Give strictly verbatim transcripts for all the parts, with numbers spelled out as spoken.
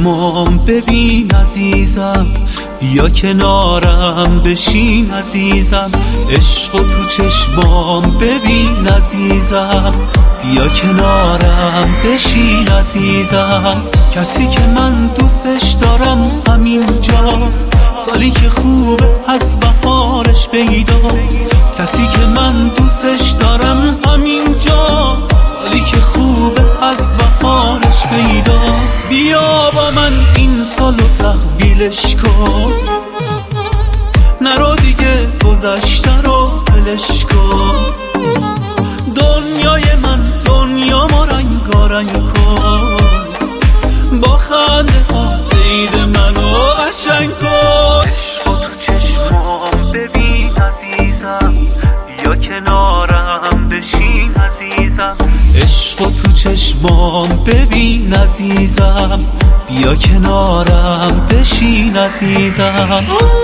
چشمام ببین عزیزم، بیا کنارم بشین عزیزم. عشق و تو چشمام ببین عزیزم، بیا کنارم بشین عزیزم. کسی که من دوستش دارم همینجاست، سالی که خوبه از بهارش پیداست. کسی که من دوستش دارم همینجاست، سالی که خوبه از بهارش پیداست. بیا با من این سالو تحویلش کن، نرو دیگه گذشته رو ولش کن. دنیای من دنیا ما رنگارنگ کن، با خنده ها عید منو قشنگ کن. عشق و تو چشمام ببین عزیزم، بیا کنارم بشین عزیزم. عشق و تو چشمام ببین عزیزم، بیا کنارم بشین عزیزم.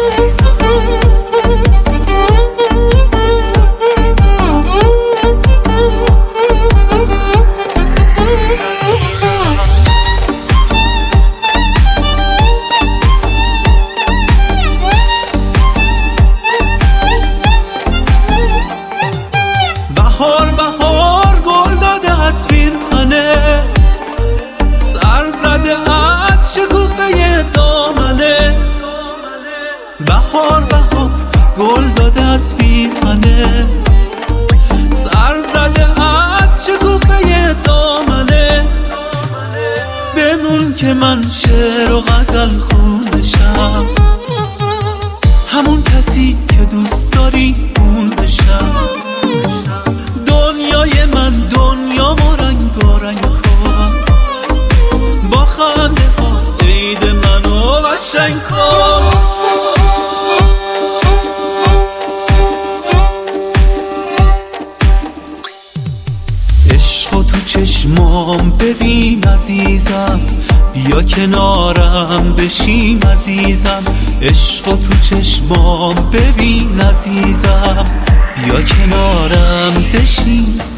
بهار بهار گل داده از پیرهنت، سر زده از شکوفه دامنت. بهار بهار گل داده از پیرهنت، سر زده از شکوفه دامنت. بمون که من شعر و غزل خونشم، همون کسی که دوست داری اون بشم. دنیای من دنیا ما رنگارنگ کن، با خنده ها عید منو قشنگ کن. عشق و تو چشمام ببین عزیزم، بیا کنارم بشین عزیزم. عشق و تو چشمام ببین عزیزم، بیا کنارم بشین